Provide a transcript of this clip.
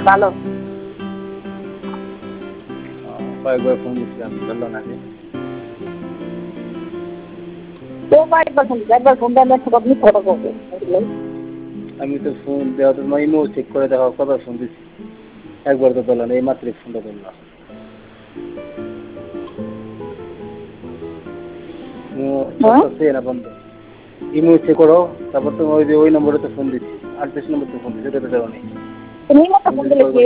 ভালো। কয়েকবার ফোন দিচ্ছিলাম, ধরলো না যে। একবার ফোন দেন আপনি কথা বলবেন। আমি তো ফোন দেওয়া তো ইমো চেক করে দেখা কবার ফোন দিচ্ছি, একবার তো ধরলো না, এই মাত্র ফোনটা ধরলাম। না বন্ধ, ইমো চেক করো, তারপর তো ওই যে ওই নম্বরে তো ফোন দিচ্ছি, 38 নম্বর তো ফোন দিচ্ছি, ওটা তো দেওয়া নেই। তুমি ফোন দিলে